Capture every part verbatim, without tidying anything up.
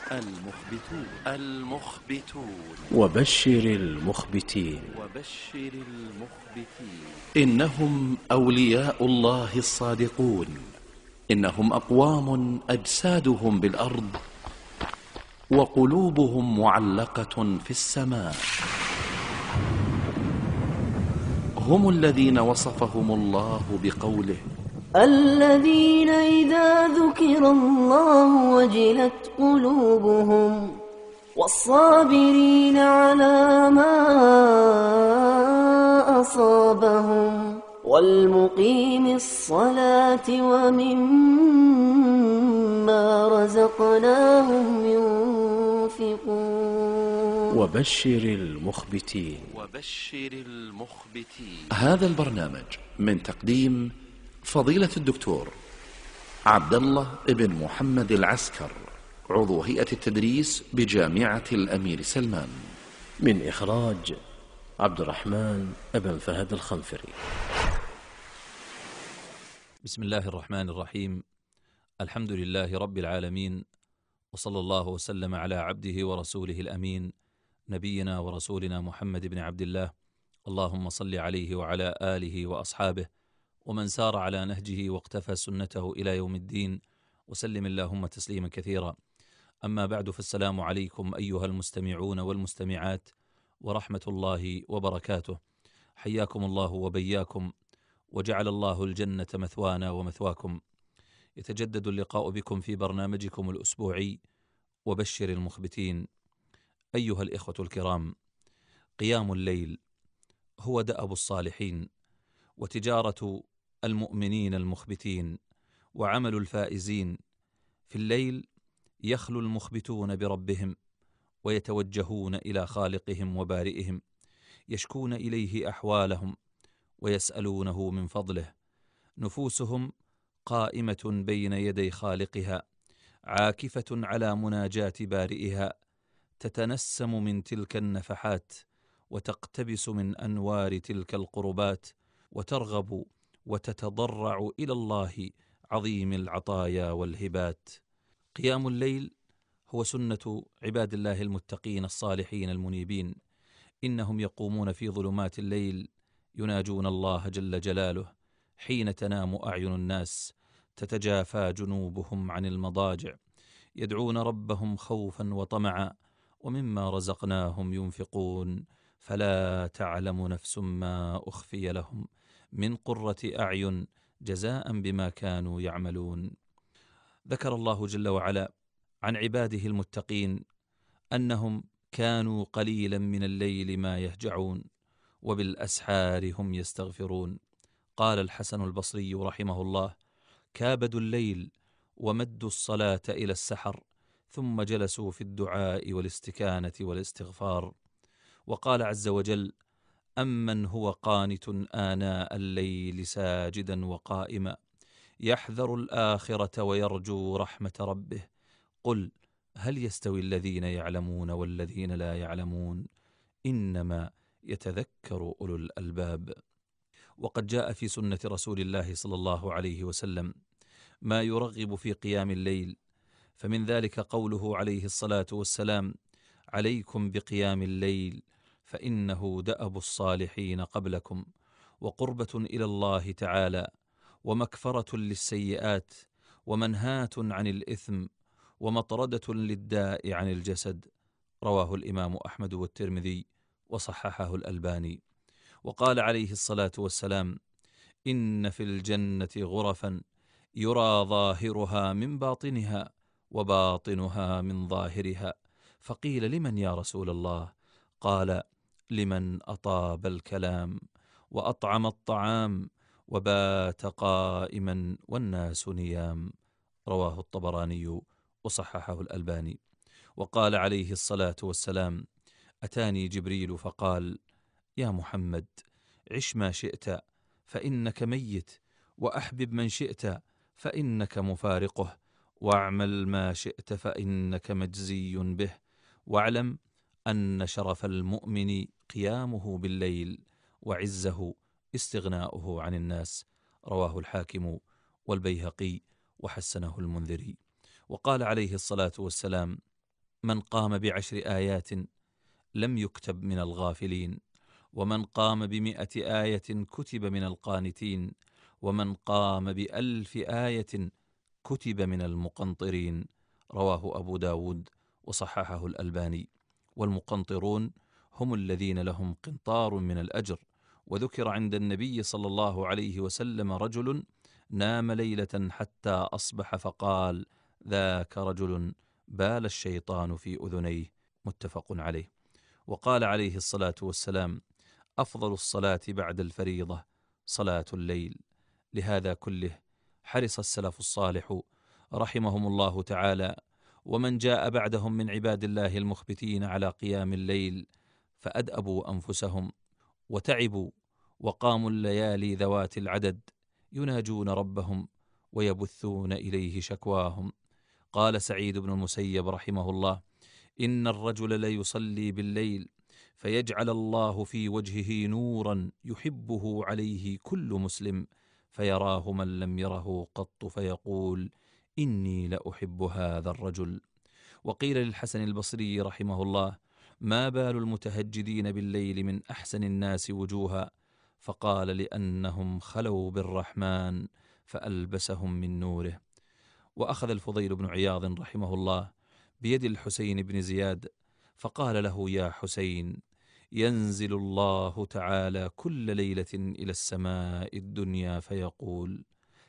المخبتون المخبتون وبشر المخبتين وبشر المخبتين إنهم أولياء الله الصادقون، إنهم أقوام أجسادهم بالأرض وقلوبهم معلقة في السماء. هم الذين وصفهم الله بقوله: الذين إذا ذكر الله وجلت قلوبهم والصابرين على ما أصابهم والمقيم الصلاة ومما رزقناهم ينفقون. وبشر المخبتين وبشر المخبتين. هذا البرنامج من تقديم فضيلة الدكتور عبد الله بن محمد العسكر، عضو هيئة التدريس بجامعة الأمير سلمان، من إخراج عبد الرحمن بن فهد الخنفري. بسم الله الرحمن الرحيم. الحمد لله رب العالمين، وصلى الله وسلم على عبده ورسوله الأمين نبينا ورسولنا محمد بن عبد الله، اللهم صل عليه وعلى آله وأصحابه ومن سار على نهجه واقتفى سنته إلى يوم الدين، وسلم اللهم تسليما كثيرا. أما بعد، فالسلام عليكم أيها المستمعون والمستمعات ورحمة الله وبركاته. حياكم الله وبياكم، وجعل الله الجنة مثوانا ومثواكم. يتجدد اللقاء بكم في برنامجكم الأسبوعي وبشر المخبتين. أيها الإخوة الكرام، قيام الليل هو دأب الصالحين، وتجارة المؤمنين المخبتين، وعمل الفائزين. في الليل يخلو المخبتون بربهم، ويتوجهون إلى خالقهم وبارئهم، يشكون إليه أحوالهم ويسألونه من فضله. نفوسهم قائمة بين يدي خالقها، عاكفة على مناجاة بارئها، تتنسم من تلك النفحات، وتقتبس من أنوار تلك القربات، وترغب وتتضرع إلى الله عظيم العطايا والهبات. قيام الليل هو سنة عباد الله المتقين الصالحين المنيبين. إنهم يقومون في ظلمات الليل يناجون الله جل جلاله حين تنام أعين الناس، تتجافى جنوبهم عن المضاجع، يدعون ربهم خوفا وطمعا، ومما رزقناهم ينفقون، فلا تعلم نفس ما أخفي لهم من قرة أعين جزاء بما كانوا يعملون. ذكر الله جل وعلا عن عباده المتقين أنهم كانوا قليلا من الليل ما يهجعون، وبالأسحار هم يستغفرون. قال الحسن البصري رحمه الله: كابدوا الليل ومدوا الصلاة إلى السحر، ثم جلسوا في الدعاء والاستكانة والاستغفار. وقال عز وجل: أمن هو قانت آناء الليل ساجدا وقائما يحذر الآخرة ويرجو رحمة ربه، قل هل يستوي الذين يعلمون والذين لا يعلمون، إنما يتذكر أولو الألباب. وقد جاء في سنة رسول الله صلى الله عليه وسلم ما يرغب في قيام الليل، فمن ذلك قوله عليه الصلاة والسلام: عليكم بقيام الليل فإنه دأب الصالحين قبلكم، وقربة إلى الله تعالى، ومكفرة للسيئات، ومنهاة عن الإثم، ومطردة للداء عن الجسد. رواه الإمام أحمد والترمذي وصححه الألباني. وقال عليه الصلاة والسلام: إن في الجنة غرفا يرى ظاهرها من باطنها وباطنها من ظاهرها. فقيل: لمن يا رسول الله؟ قال: لمن أطاب الكلام وأطعم الطعام وبات قائما والناس نيام. رواه الطبراني وصححه الألباني. وقال عليه الصلاة والسلام: أتاني جبريل فقال: يا محمد، عش ما شئت فإنك ميت، وأحبب من شئت فإنك مفارقه، واعمل ما شئت فإنك مجزي به، واعلم أن شرف المؤمن قيامه بالليل، وعزه استغناؤه عن الناس. رواه الحاكم والبيهقي وحسنه المنذري. وقال عليه الصلاة والسلام: من قام بعشر آيات لم يكتب من الغافلين، ومن قام بمئة آية كتب من القانتين، ومن قام بألف آية كتب من المقنطرين. رواه أبو داود وصححه الألباني. والمقنطرون هم الذين لهم قنطار من الأجر. وذكر عند النبي صلى الله عليه وسلم رجل نام ليلة حتى أصبح فقال: ذاك رجل بال الشيطان في أذنيه. متفق عليه. وقال عليه الصلاة والسلام: أفضل الصلاة بعد الفريضة صلاة الليل. لهذا كله حرص السلف الصالح رحمهم الله تعالى ومن جاء بعدهم من عباد الله المخبتين على قيام الليل، فأدأبوا أنفسهم وتعبوا وقاموا الليالي ذوات العدد يناجون ربهم ويبثون إليه شكواهم. قال سعيد بن المسيب رحمه الله: إن الرجل ليصلي بالليل فيجعل الله في وجهه نورا يحبه عليه كل مسلم، فيراه من لم يره قط فيقول: إني لأحب هذا الرجل. وقيل للحسن البصري رحمه الله: ما بال المتهجدين بالليل من أحسن الناس وجوها؟ فقال: لأنهم خلوا بالرحمن فألبسهم من نوره. وأخذ الفضيل بن عياض رحمه الله بيد الحسين بن زياد فقال له: يا حسين، ينزل الله تعالى كل ليلة إلى السماء الدنيا فيقول: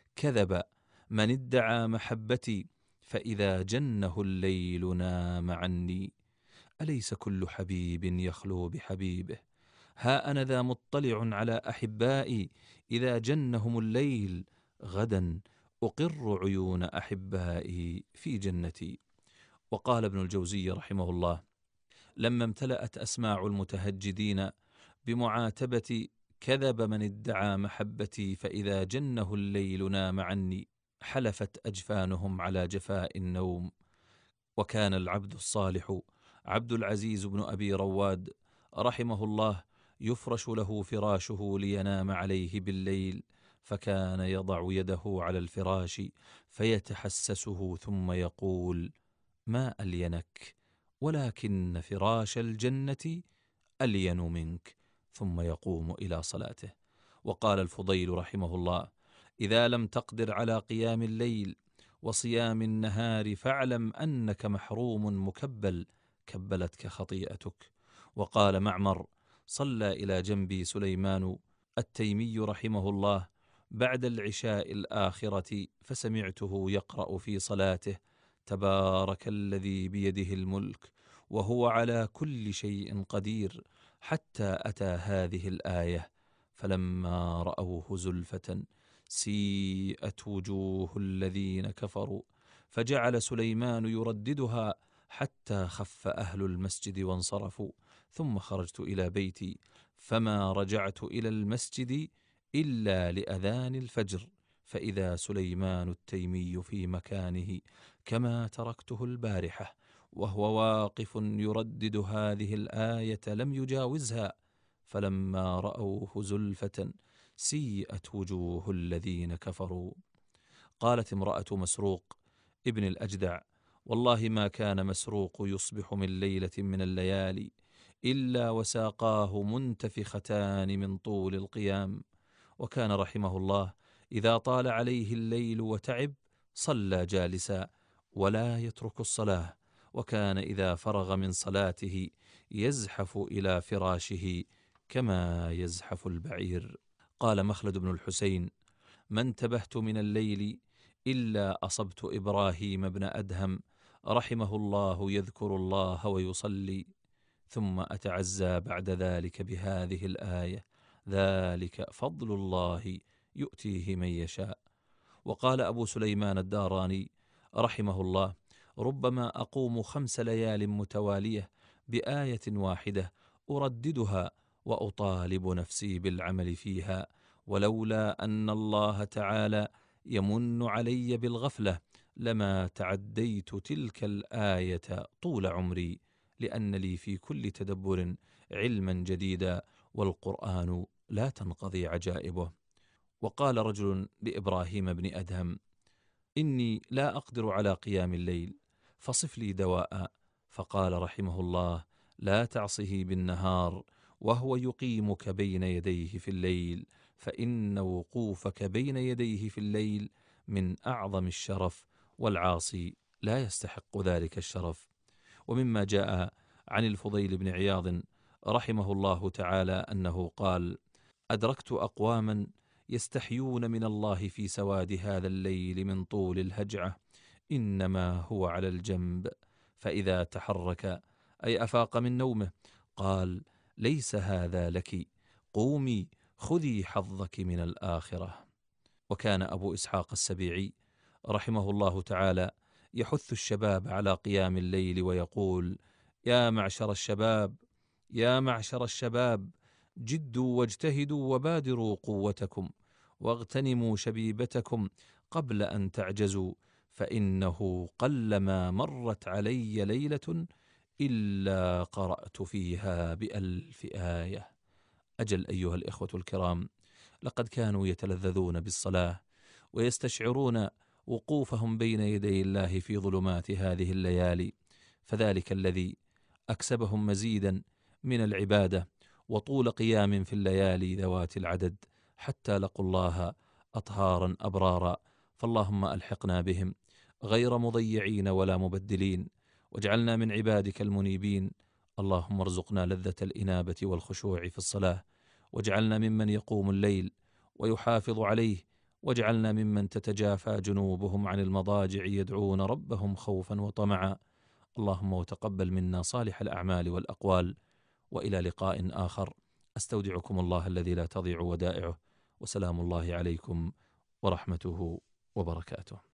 كذب من ادعى محبتي فإذا جنه الليل نام عني. أليس كل حبيب يخلو بحبيبه؟ ها أنا ذا مطلع على أحبائي إذا جنهم الليل، غدا أقر عيون أحبائي في جنتي. وقال ابن الجوزي رحمه الله: لما امتلأت أسماع المتهجدين بمعاتبة كذب من ادعى محبتي فإذا جنه الليل نام عني، حلفت أجفانهم على جفاء النوم. وكان العبد الصالح عبد العزيز بن أبي رواد رحمه الله يفرش له فراشه لينام عليه بالليل، فكان يضع يده على الفراش فيتحسسه ثم يقول: ما ألينك، ولكن فراش الجنة ألين منك، ثم يقوم إلى صلاته. وقال الفضيل رحمه الله: إذا لم تقدر على قيام الليل وصيام النهار فاعلم أنك محروم مكبل، كبلتك خطيئتك. وقال معمر: صلى إلى جنبي سليمان التيمي رحمه الله بعد العشاء الآخرة فسمعته يقرأ في صلاته: تبارك الذي بيده الملك وهو على كل شيء قدير، حتى أتى هذه الآية: فلما رأوه زلفة سيئت وجوه الذين كفروا. فجعل سليمان يرددها حتى خف أهل المسجد وانصرفوا، ثم خرجت إلى بيتي فما رجعت إلى المسجد إلا لأذان الفجر، فإذا سليمان التيمي في مكانه كما تركته البارحة وهو واقف يردد هذه الآية لم يجاوزها: فلما رأوه زلفة سيئت وجوه الذين كفروا. قالت امرأة مسروق ابن الأجدع: والله ما كان مسروق يصبح من ليلة من الليالي إلا وساقاه منتفختان من طول القيام. وكان رحمه الله إذا طال عليه الليل وتعب صلى جالسا ولا يترك الصلاة، وكان إذا فرغ من صلاته يزحف إلى فراشه كما يزحف البعير. قال مخلد بن الحسين: ما انتبهت من الليل إلا أصبت إبراهيم بن أدهم رحمه الله يذكر الله ويصلي، ثم أتعزى بعد ذلك بهذه الآية: ذلك فضل الله يؤتيه من يشاء. وقال أبو سليمان الداراني رحمه الله: ربما أقوم خمس ليال متوالية بآية واحدة أرددها وأطالب نفسي بالعمل فيها، ولولا أن الله تعالى يمن علي بالغفلة لما تعديت تلك الآية طول عمري، لأن لي في كل تدبر علما جديدا، والقرآن لا تنقضي عجائبه. وقال رجل لإبراهيم بن أدهم: إني لا أقدر على قيام الليل، فصف لي دواء. فقال رحمه الله: لا تعصه بالنهار وهو يقيمك بين يديه في الليل، فإن وقوفك بين يديه في الليل من أعظم الشرف، والعاصي لا يستحق ذلك الشرف. ومما جاء عن الفضيل بن عياض رحمه الله تعالى أنه قال: أدركت أقواما يستحيون من الله في سواد هذا الليل من طول الهجعة، إنما هو على الجنب، فإذا تحرك أي أفاق من نومه قال: ليس هذا لك، قومي خذي حظك من الآخرة. وكان أبو إسحاق السبيعي رحمه الله تعالى يحث الشباب على قيام الليل ويقول: يا معشر الشباب يا معشر الشباب جدوا واجتهدوا وبادروا قوتكم واغتنموا شبيبتكم قبل أن تعجزوا، فإنه قلما مرت علي ليلة إلا قرأت فيها بألف آية. أجل أيها الإخوة الكرام، لقد كانوا يتلذذون بالصلاة ويستشعرون وقوفهم بين يدي الله في ظلمات هذه الليالي، فذلك الذي أكسبهم مزيدا من العبادة وطول قيام في الليالي ذوات العدد، حتى لقوا الله أطهارا أبرارا. فاللهم ألحقنا بهم غير مضيعين ولا مبدلين، واجعلنا من عبادك المنيبين. اللهم ارزقنا لذة الإنابة والخشوع في الصلاة، واجعلنا ممن يقوم الليل ويحافظ عليه، واجعلنا ممن تتجافى جنوبهم عن المضاجع يدعون ربهم خوفا وطمعا. اللهم وتقبل منا صالح الأعمال والأقوال، وإلى لقاء آخر. أستودعكم الله الذي لا تضيع ودائعه، وسلام الله عليكم ورحمته وبركاته.